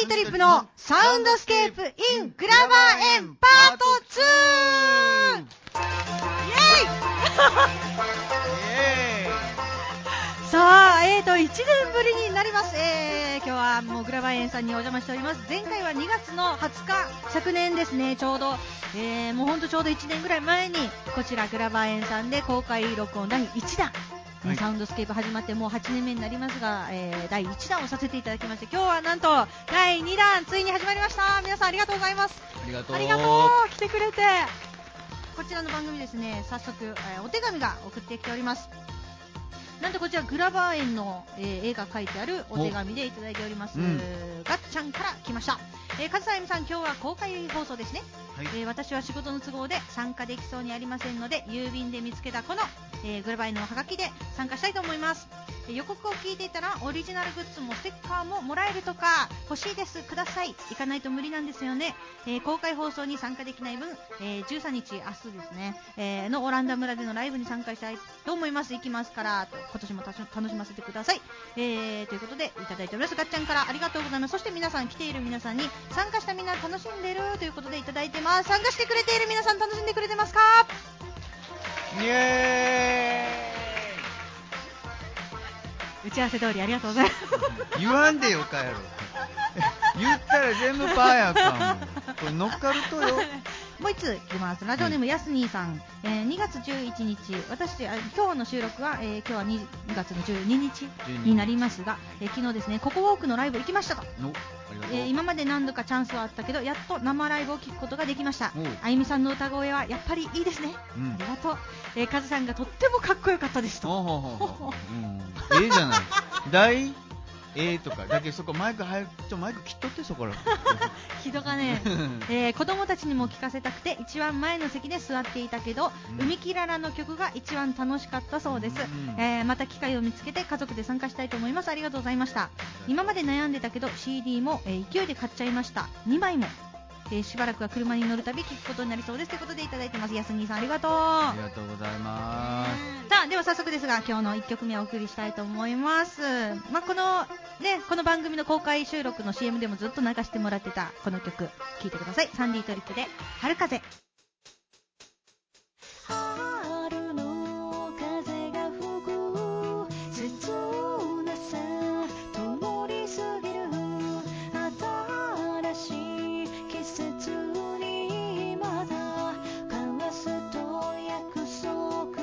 ディトリップのサウンドスケープイングラバー園パート 2! イエーイさあ、1年ぶりになります。今日はもうグラバー園さんにお邪魔しております。前回は2月の20日、昨年ですね、ちょうど、もうほんとちょうど1年ぐらい前にこちらグラバー園さんで公開録音第1弾、はい、サウンドスケープ始まってもう8年目になりますが、第1弾をさせていただきまして、今日はなんと第2弾ついに始まりました。皆さんありがとうございます。 ありがとう来てくれて。こちらの番組ですね、早速、お手紙が送ってきております。なんとこちらグラバー園の、絵が書いてあるお手紙でいただいております。ガッチャンから来ました。カズサイムさん、今日は公開放送ですね。はい、私は仕事の都合で参加できそうにありませんので、郵便で見つけたこの、グラバー園のハガキで参加したいと思います。予告を聞いていたらオリジナルグッズもステッカーももらえるとか、欲しいです、ください。行かないと無理なんですよね。公開放送に参加できない分、13日明日ですね、のオランダ村でのライブに参加したいと思います。行きますからと、今年も楽しませてください。ということでいただいております。ガッチャンからありがとうございます。そして皆さん、来ている皆さんに参加したみんな楽しんでるということでいただいてます。参加してくれている皆さん楽しんでくれてますか？ イエーイ。 打ち合わせ通りありがとうございます。 言わんでよかやろ。言ったら全部パーやかも。これ乗っかるとよ。 もう一ついきます。ラジオネームやすにーさん、2月11日、今日の収録は、今日は2月の12日になりますが、昨日ですね、ココウォークのライブ行きましたと。今まで何度かチャンスはあったけど、やっと生ライブを聞くことができました。あゆみさんの歌声はやっぱりいいですね。ありがとう。カズさんがとってもかっこよかったですと。 ええじゃない。大とかだけど、そこマイク切っとって、そこら人がね、子供たちにも聞かせたくて一番前の席で座っていたけど、海きららの曲が一番楽しかったそうです。また機会を見つけて家族で参加したいと思います。ありがとうございました。今まで悩んでたけど CD も、勢いで買っちゃいました。2枚も、しばらくは車に乗るたび聞くことになりそうですということでいただいてます。やすにーさん、ありがとう。 ありがとうございます。 さあ、では早速ですが、今日の1曲目をお送りしたいと思います。この番組の公開収録の CM でもずっと流してもらってたこの曲、聴いてください。サンディートリップで春風。春の風が吹く切なさ通り過ぎる新しい季節にまだ交わすと約束。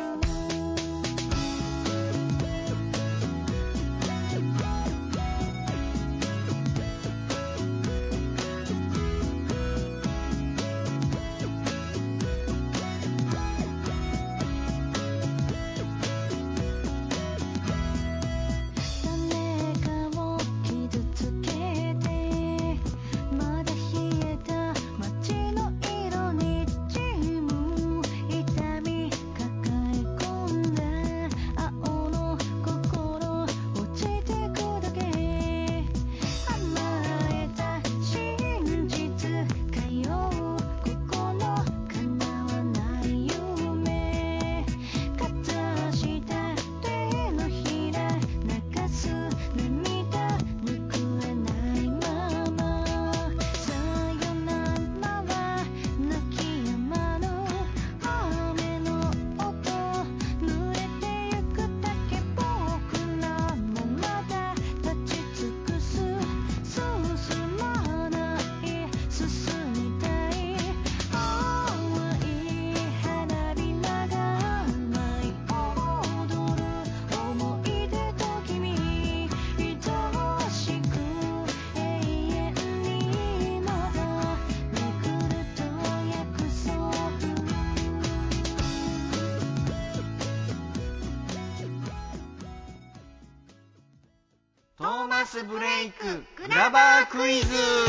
トーマスブレイクグラバークイズ。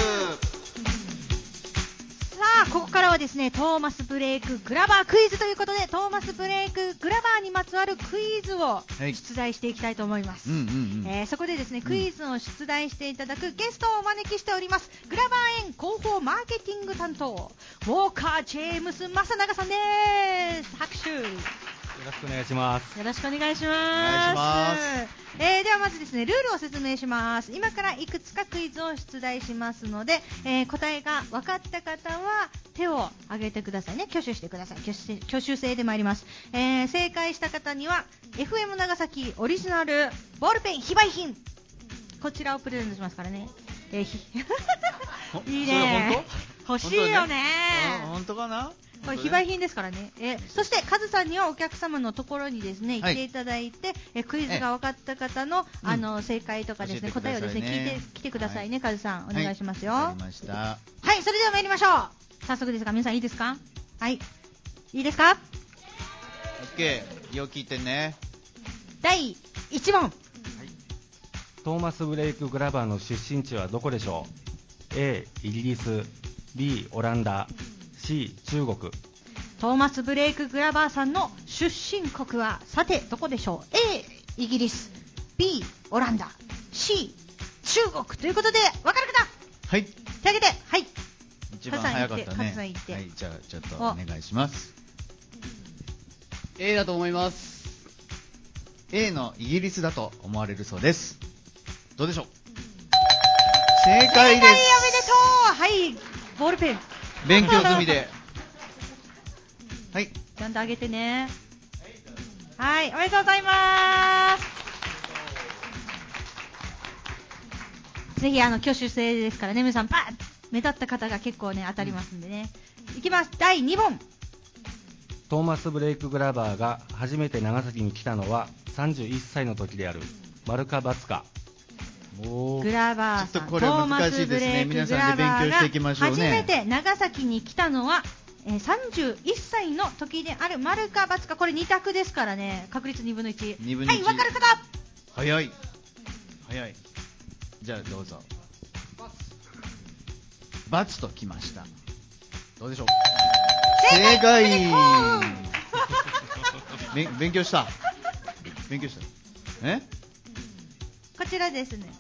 さあ、ここからはですね、トーマスブレイクグラバークイズということで、トーマスブレイクグラバーにまつわるクイズを出題していきたいと思います。そこでですね、クイズを出題していただくゲストをお招きしております。グラバー園広報マーケティング担当、ウォーカー・ジェームス・マサナガさんです。拍手。 よろしくお願いします。 よろしくお願いします。 お願いします。 ではまずですね、ルールを説明します。今からいくつかクイズを出題しますので、答えが分かった方は手を挙げてくださいね。挙手してください。挙手制で参ります。正解した方には FM 長崎オリジナルボールペン非売品、こちらをプレゼントしますからね。いいね。欲しいよね。 本当かな。 これ非売品ですからね。そしてカズさんにはお客様のところにですね、行っていただいて、クイズが分かった方の、正解とかですね、答えをですね聞いてきてくださいね。カズさんお願いしますよ。 わかりました。 はい、それでは参りましょう。早速ですが皆さんいいですか。はい、いいですか。 OK、 よく聞いてね。 第1問、 トーマス・ブレイク・グラバーの出身地はどこでしょう。 A イギリス、 B オランダ、 C 中国。 トーマス・ブレイク・グラバーさんの出身国はさてどこでしょう。 A イギリス、 B オランダ、 C 中国ということで、分かる方、 はい、 手挙げて。はい、 一番早かったね。 カズさん言って、 はい、じゃあちょっとお願いします。 A だと思います。 A のイギリスだと思われるそうです。どうでしょう。正解です。 おめでとう。はい、ボールペン勉強済みではい、 ちゃんとあげてね。はい、おめでとうございます。ぜひ挙手制ですからね、皆さんパッ目立った方が結構ね当たりますんでね。いきます。第2問。 トーマス・ブレイク・グラバーが初めて長崎に来たのは31歳の時である。丸か×か。 グラバーさん、 ちょっとこれ難しいですね。皆さんで勉強していきましょうね。 初めて長崎に来たのは、31歳の時である。丸か×か、これ2択ですからね。確率2分の1。 2分の1。 はい、分かる方。 早い。じゃあどうぞ。×ときました。どうでしょう。正解。勉強した。 こちらですね。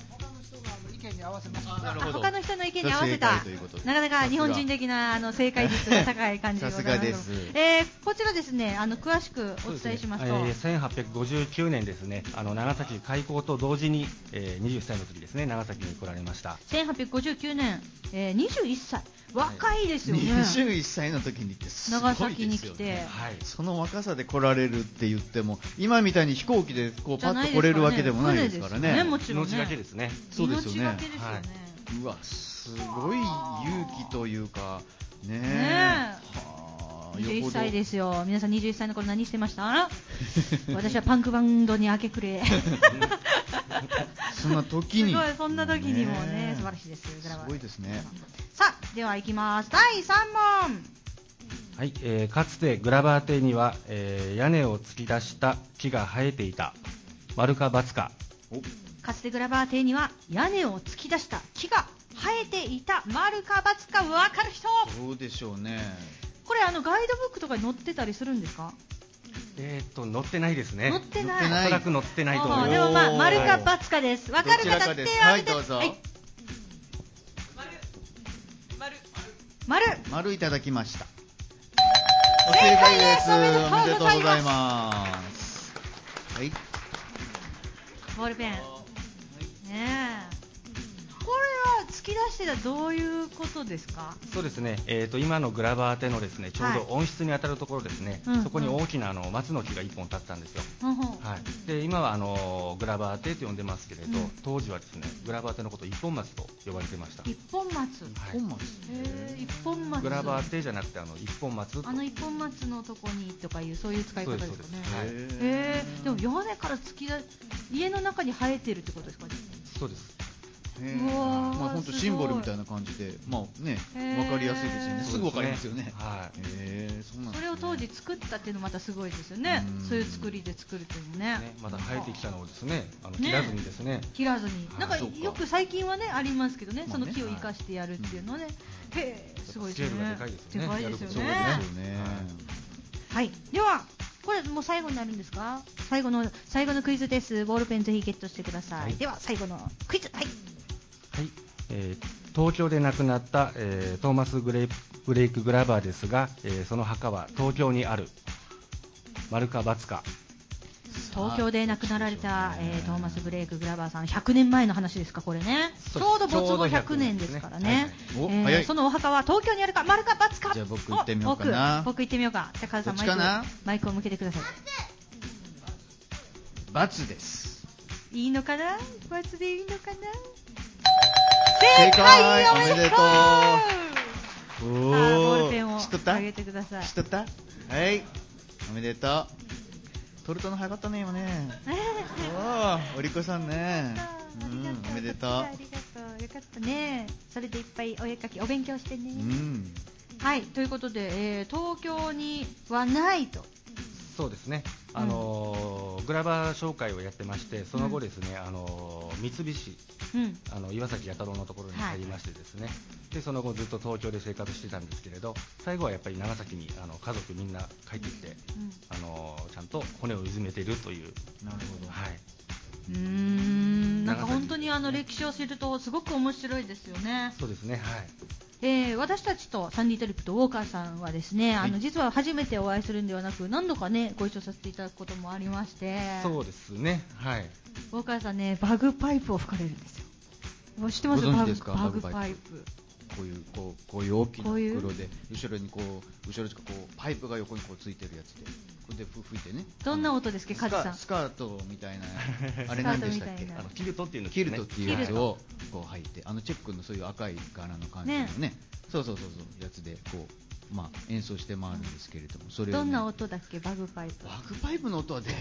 他の人の意見に合わせた。なかなか日本人的な正解率が高い感じでございます。こちらですね、詳しくお伝えしますと、 1859年ですね、長崎開港と同時に、21歳の時ですね、長崎に来られました。 1859年、21歳、若いですよね。 21歳の時にってすごいですよね。 長崎に来て、 その若さで来られるって言っても、今みたいに飛行機でこうパッと来れるわけでもないですからね。 もちろんね。 命がけですね。 そうですよね。 うわ、すごい勇気というかねえ。21歳ですよ。皆さん21歳の頃何してました？私はパンクバンドに明け暮れ。 そんな時に。 すごい、そんな時にもね、素晴らしいです。 すごいですね。 さあ、では行きます。第3問。 はい、かつてグラバー邸には、屋根を突き出した木が生えていた。丸か×か。 かつてグラバー邸には屋根を突き出した木が生えていた。丸か×か、分かる人。 どうでしょうね。 これガイドブックとかに載ってたりするんですか？ 載ってないですね。 載ってない。 おそらく載ってないと思います。 でも丸か×かです。分かる方手を挙げて。 はい、どうぞ。丸いただきました。正解です。おめでとうございます。はい。 ボールペン。ねえ。これは突き出してたらどういうことですか？ そうですね、今のグラバー邸のですね、ちょうど温室に当たるところですね、そこに大きな松の木が1本立ったんですよ。で今はグラバー邸と呼んでますけれど、当時はですね、グラバー邸のことを一本松と呼ばれてました。 一本松。一本松。 グラバー邸じゃなくて一本松。 一本松のとこにとかいうそういう使い方ですかね。でも屋根から突き出家の中に生えてるってことですか？ そうです。 本当シンボルみたいな感じで、分かりやすいですよね。すぐ分かりますよね。 それを当時作ったっていうのもまたすごいですよね。そういう作りで作るというのね。 また生えてきたのをですね、切らずにですね。 切らずに。なんかよく最近はねありますけどね、その木を生かしてやるっていうのね。すごいですね。 でかいですよね。 でかいですよね。はい。ではこれもう最後になるんですか？最後のクイズです。ボールペンぜひゲットしてください。では最後のクイズ。はい。 東京で亡くなった、トーマス・ブレイク・グラバーですが、その墓は東京にある。 丸か×か。 東京で亡くなられた、トーマス・ブレイク・グラバーさん、100年前の話ですか、これね。ちょうど没後100年ですからね。そのお墓は東京にあるか、丸か×か。 じゃあ僕行ってみようかな。 僕行ってみようか。じゃあカズさんマイクを向けてください。 ×です。 いいのかな、×でいいのかな。 正解、おめでとう。 ボールペンをあげてください。 知っとった？はい、おめでとう。取るとの早かったね今ね。おりこさんね。おめでとう。 ありがとう。よかったね。それでいっぱいお絵描きお勉強してね。はい、ということで、東京にはないと。 そうですね。グラバー紹介をやってまして、その後ですね、三菱、岩崎弥太郎のところに入りましてですね、でその後ずっと東京で生活してたんですけれど、最後はやっぱり長崎に家族みんな帰ってきて、ちゃんと骨をうずめているという。 なるほど。 はい。 なんか本当に歴史を知るとすごく面白いですよね。 そうですね。はい。 私たちとサンディトリップとウォーカーさんはですね、実は初めてお会いするんではなく、何度かねご一緒させていただくこともありまして。 そうですね。はい。 ウォーカーさんね、バグパイプを吹かれるんですよ。知ってます？ ご存知ですか？ バグパイプ。 こういう大きな袋で後ろにパイプが横についてるやつで、これで吹いてね。 どんな音ですか、カズさん？ スカートみたいなあれなんでしたっけ？ キルトっていうの、 キルトっていうやつを履いて、チェックのそういう赤い柄の感じのね、そうやつで演奏して回るんですけれども、それを、 どんな音だっけ？バグパイプ。 バグパイプの音は出へん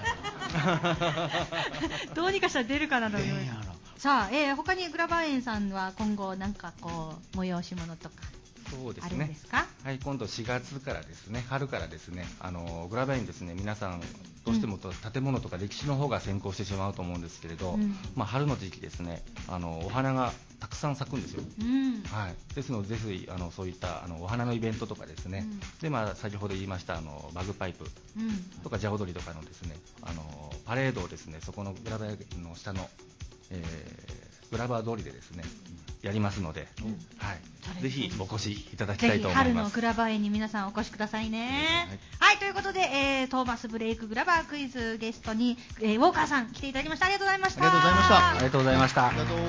やろ。 どうにかしたら出るかなと思います。さあ、他にグラバー園さんは今後なんか催し物とかあるんですか？ はい、今度4月からですね、春からですね、グラバー園ですね、皆さんどうしても建物とか歴史の方が先行してしまうと思うんですけれど、春の時期ですね、お花がたくさん咲くんですよ。はい。ですのでぜひそういったお花のイベントとかですね、で先ほど言いましたバグパイプとかジャ踊りとかのですね、パレードをですね、そこのグラバー園の下のグラバー通りでですね、やりますので、はい、ぜひお越しいただきたいと思います。 ぜひ春のグラバー園に皆さんお越しくださいね。はい、ということで、トーマスブレイクグラバークイズゲストに、ウォーカーさん来ていただきました。ありがとうございました。 ありがとうございました。 ありがとうございました。 ありがとう。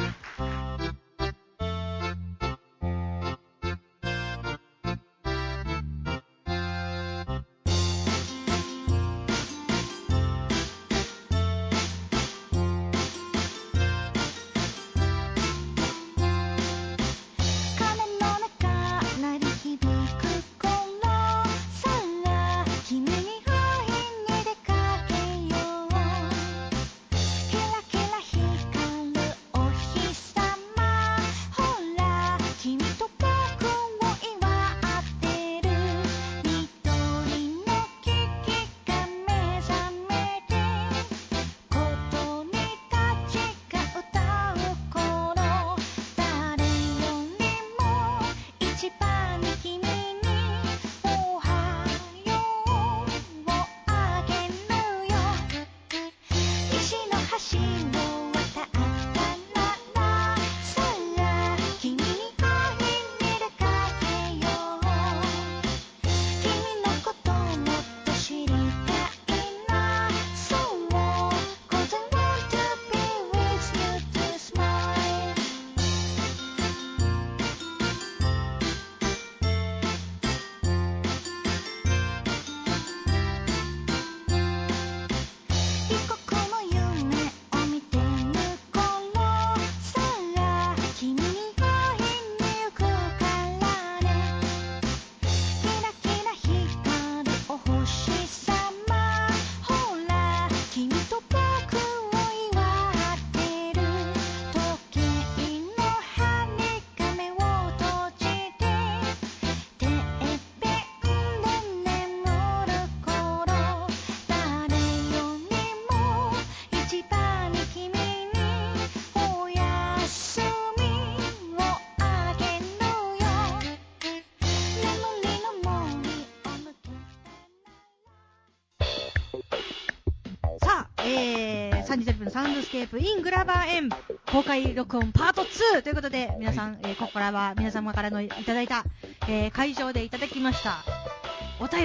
サンディテレビのサウンドスケープ in グラバー園公開録音パート2ということで、皆さん、ここからは皆様からのいただいた、会場でいただきましたお便り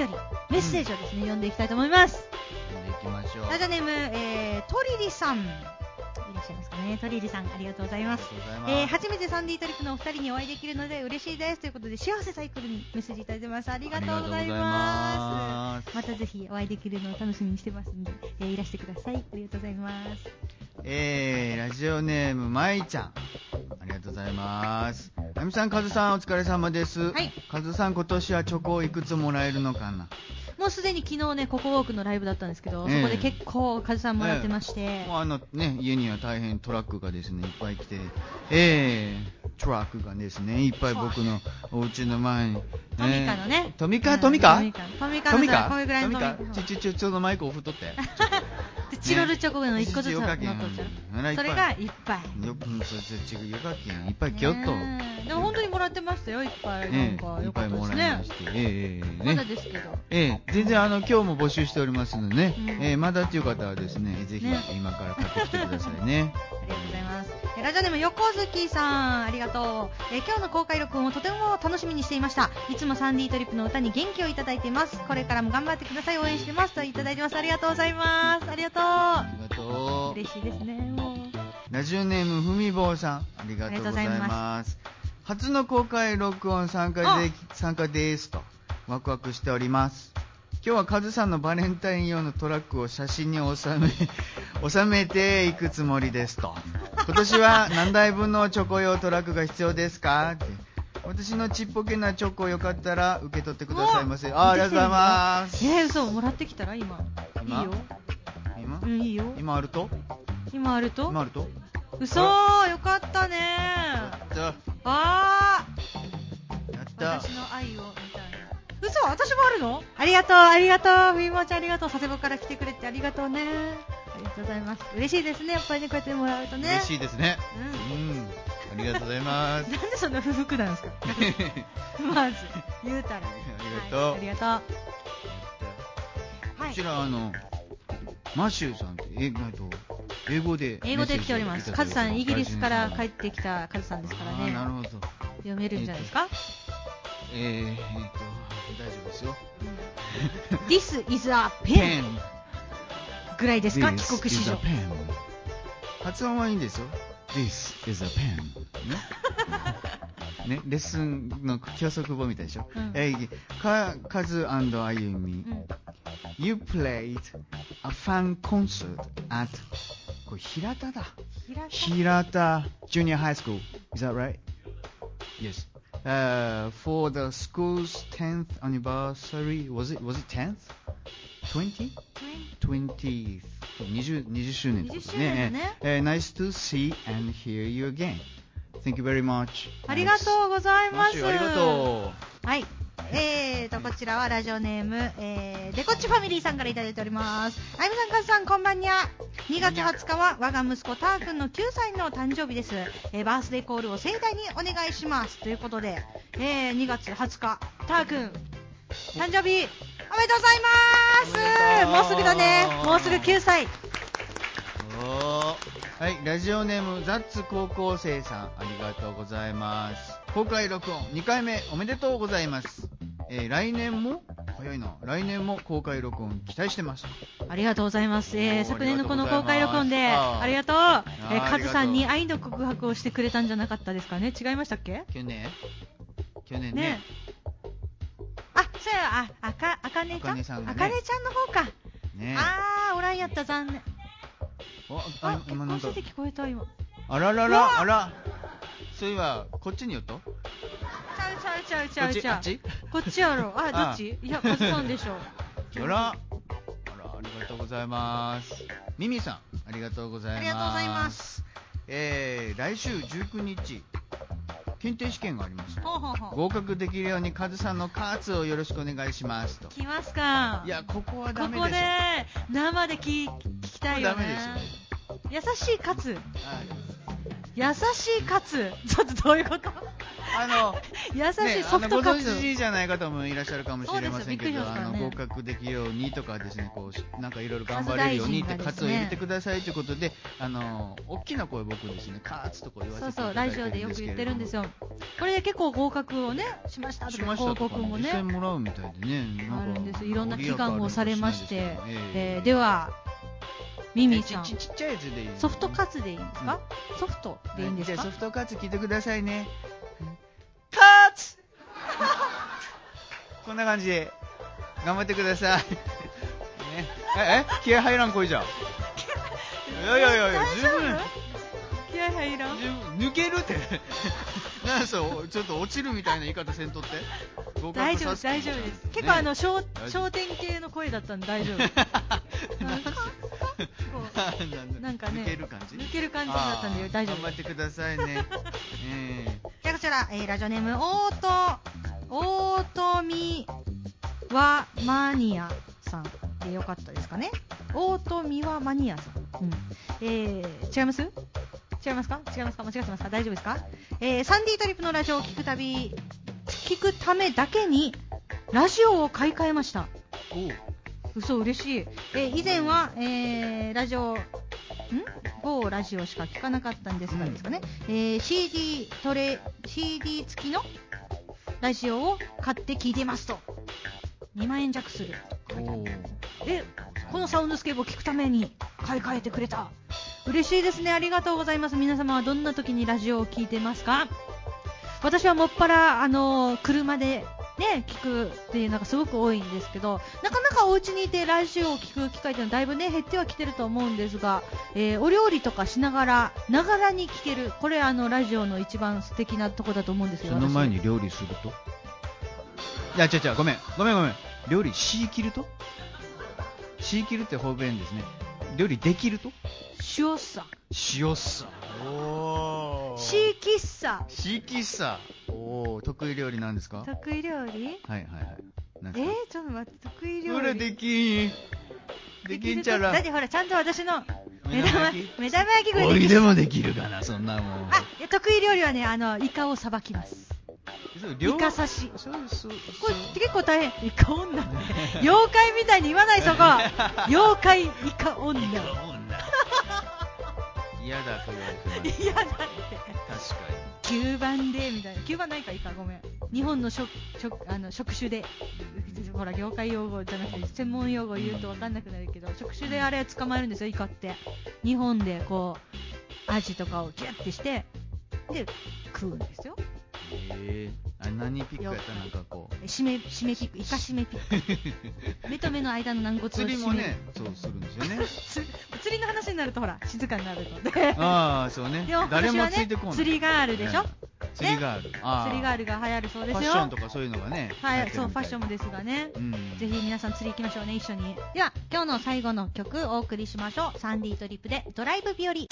メッセージをですね、読んでいきたいと思います。 読んでいきましょう。 ラジオネーム、トリリさん、いらっしゃいますかね。トリリさん、ありがとうございます。初めてサンディートリップのお二人にお会いできるので嬉しいですということで、幸せサイクルにメッセージいただいてます。ありがとうございます。またぜひお会いできるのを楽しみにしてますんで、いらしてください。ありがとうございます。 ラジオネームまいちゃん、ありがとうございます。あみさん、かずさん、お疲れ様です。はい。かずさん、今年はチョコをいくつもらえるのかな。 もうすでに昨日ね、ココウォークのライブだったんですけど、そこで結構カズさんもらってまして、 もう家には大変トラックがですねいっぱい来て、トラックがですねいっぱい僕のお家の前に、 トミカのね、 トミカのこれぐらいのトミカ、ちょうどマイクオフとってでチロルチョコの1個ずつ乗っとっちゃう。それがいっぱいよくそれよかけんいっぱい来よっと。 でも本当にもらってましたよ、いっぱい。なんかよかったですね。まだですけど。 全然今日も募集しておりますのでね、まだっていう方はですね、ぜひ今から買ってきてくださいね。 ありがとうございます。ラジオネーム横月さん、ありがとう。今日の公開録音をとても楽しみにしていました。いつもサンディートリップの歌に元気をいただいています。これからも頑張ってください、応援してますといただいてます。ありがとうございます。ありがとう。 ありがとう。 嬉しいですね。もうラジオネームふみぼうさん、ありがとうございます。初の公開録音参加ですとワクワクしております。今日はカズさんのバレンタイン用のトラックを写真に収めていくつもりですと。今年は何台分のチョコ用トラックが必要ですかって。私のちっぽけなチョコよかったら受け取ってくださいませ。ありがとうございます。 嘘、もらってきたら今いいよ。いいよ。 今あると嘘、よかったね。やった私の愛をみたいな。嘘、私もあるの。ありがとう、ふみもちゃんありがとう。佐世保から来てくれてありがとうね。ありがとうございます。嬉しいですね、やっぱりね、こうやってもらうとね。 嬉しいですね。ありがとうございます。 なんでそんな不服なんですか。まず言うたら。ありがとう。 こちらマシューさんって英語で来ております。カズさん、イギリスから帰ってきたカズさんですからね。 なるほど。 読めるんじゃないですか。 大丈夫ですよ。 This is a pen ぐらいですか、帰国子女。 発音はいいんですよ。This is a pen ね、レッスンの教則簿みたいでしょ。カズ&あゆみ、You played a fan concert at これ平田だ。平田 Junior High School. Is that right? Yes. For the school's 10th anniversary. Was it 10th? 20th? 20周年ですね。Nice to see and hear you again. Thank you very much. ありがとうございます。 ありがとう。はい。こちらはラジオネーム、デコッチファミリーさんからいただいております。あゆみさん、かずさん、こんばんにゃ。2月20日は我が息子ターくんの9歳の誕生日です。バースデーコールを盛大にお願いしますということで、2月20日ターくん誕生日おめでとうございます。もうすぐだね。もうすぐ9歳。 はい、ラジオネームザッツ高校生さん、ありがとうございます。公開録音2回目おめでとうございます。来年も早いな。来年も公開録音期待してます。 ありがとうございます。昨年のこの公開録音でありがとう。カズさんに愛の告白をしてくれたんじゃなかったですかね。違いましたっけ？ 去年ね。 そうや、あかねちゃん、 さんがね、 あかねちゃんの方か。 ね、 おらんやった、残念。 今なんか結婚してて聞こえた今。 あら。そういえばこっちによっと。 ちゃう。こっちやろ。どっち？いや、カズさんでしょ。 あら、ありがとうございます。ミミさん、ありがとうございます。 ありがとうございます。 来週19日検定試験があります。合格できるようにカズさんのカーツをよろしくお願いしますと。 来ますか。 いや、ここはダメでしょ。 ここで生で聞きたいよね。 ダメですよね。 優しいカツ。優しいカツ。ちょっとどういうこと？優しいソフトカツ。 ご存知じゃない方もいらっしゃるかもしれませんけど、合格できるようにとかですね、こうなんかいろいろ頑張れるようにってカツを入れてくださいということで、大きな声僕ですね、カツとこう言わせていただいてるんですけれども、 ラジオでよく言ってるんですよ。 これで結構合格をねしましたとか報告もね実際もらうみたいでね、 あるんです。いろんな祈願をされまして、ではミミさん、 ちっちゃいやつでいい、 ソフトカツでいいんですか？ソフトでいいんですか？ じゃあソフトカツ聞いてくださいね。カツこんな感じで頑張ってください、ね、気合入らん声じゃん。いや十分気合入らん、 抜けるってなんそうちょっと落ちるみたいな言い方せんとって。 大丈夫です。結構焦点系の声だったんで大丈夫。なんかね抜ける感じだったんで大丈夫。 頑張ってくださいね。 じゃあこちら、ラジオネームオートミワマニアさんでよかったですかね。オートミワマニアさん、違いますか？間違ってますか？大丈夫ですか？サンディトリップのラジオを聞くためだけにラジオを買い替えました。嘘、嬉しい。以前は、某ラジオしか聞かなかったんですがですかね、CD 付きのラジオを買って聞いてますと。2万円弱すると書いてある。このサウンドスケープを聞くために買い替えてくれた。嬉しいですね。ありがとうございます。皆様はどんな時にラジオを聞いてますか？私はもっぱら車でね聞くっていうのがすごく多いんですけど、なかなかお家にいてラジオを聞く機会っていうのはだいぶね減ってはきてると思うんですが、お料理とかしながらながらに聞ける、これラジオの一番素敵なとこだと思うんですよ。 その前に料理すると、いや違うごめん料理しきると、しきるって方便ですね。料理できると、 塩さおーシーキッサおー、得意料理なんですか？ 得意料理、 はいなんちょっと待って、得意料理ほらできんちゃら。 だってほらちゃんと私の目玉焼きぐらいおいでもできるかな、そんなもん。 得意料理はねイカをさばきます。イカ刺し、これ結構大変。イカ女妖怪みたいに言わない、そこ妖怪イカ女嫌だと言われてます。 嫌だって。 確かに9番でみたいな。9番ないか、イカごめん。日本の職種でほら業界用語じゃなくて専門用語言うと分かんなくなるけど、職種であれ捕まえるんですよ、イカって。日本でこうアジとかをギュッてしてで食うんですよ。 何ピックやったらなんかこう締めピック、イカ締めピック目と目の間の軟骨を締める。 釣りもねそうするんですよね釣りの話になるとほら静かになるのでそうね。 でも誰もついてこない。 釣りガールでしょ、 釣りガール、 釣りガールが流行るそうですよ。 ファッションとかそういうのがね、 そうファッションもですがね、ぜひ皆さん釣り行きましょうね、一緒に。では今日の最後の曲お送りしましょう。サンディトリップでドライブ日和。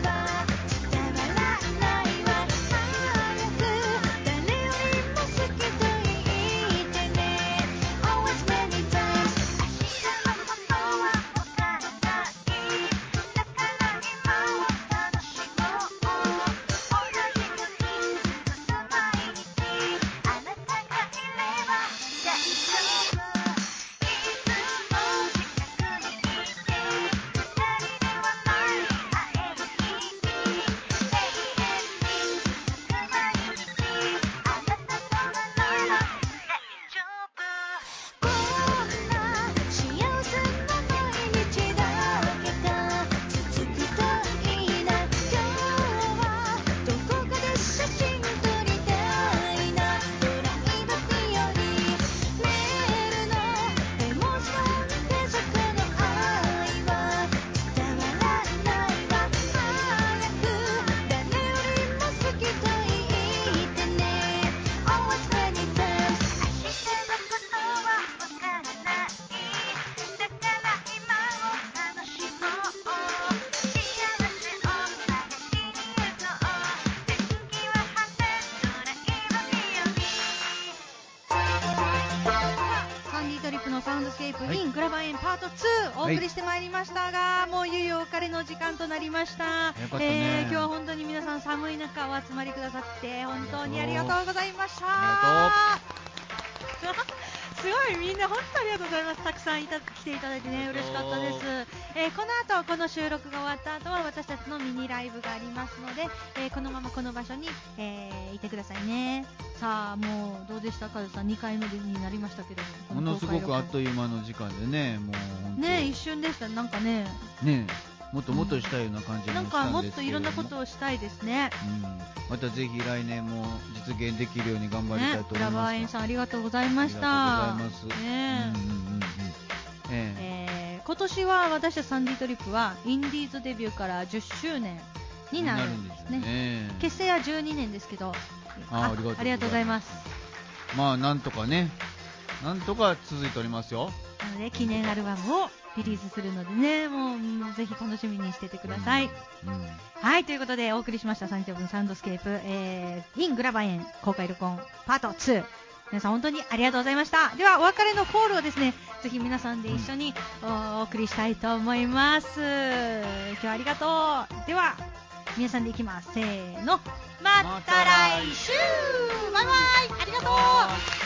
グラバー園パート2お送りしてまいりましたが、もういよいよお別れの時間となりました。今日は本当に皆さん寒い中お集まりくださって本当にありがとうございました。すごいみんな本当ありがとうございます。たくさん来ていただいてね嬉しかったです。この後この収録が終わった後は私たちのミニライブがありますので、このままこの場所に、いてくださいね。さあもうどうでしたかさん、2回目になりましたけどものすごくあっという間の時間でね、もう本当ね一瞬でした。なんかねもっともっとしたいような感じもしたんですけども、 なんかもっといろんなことをしたいですね。 またぜひ来年も実現できるように頑張りたいと思います。 グラバー園さんありがとうございました。 ありがとうございます。 今年は私たちサンディトリップはインディーズデビューから10周年になるんですね。結成は12年ですけど、ありがとうございます。 まあなんとか続いておりますよ。 なので記念アルバムをリリースするのでね、もうぜひ楽しみにしててください。はい、ということでお送りしました30分サウンドスケープ、イングラバー園公開録音パート2、皆さん本当にありがとうございました。ではお別れのコールをですね、ぜひ皆さんで一緒にお送りしたいと思います。今日はありがとう。では皆さんでいきます。せーの、また来週。バイバイ、ありがとう。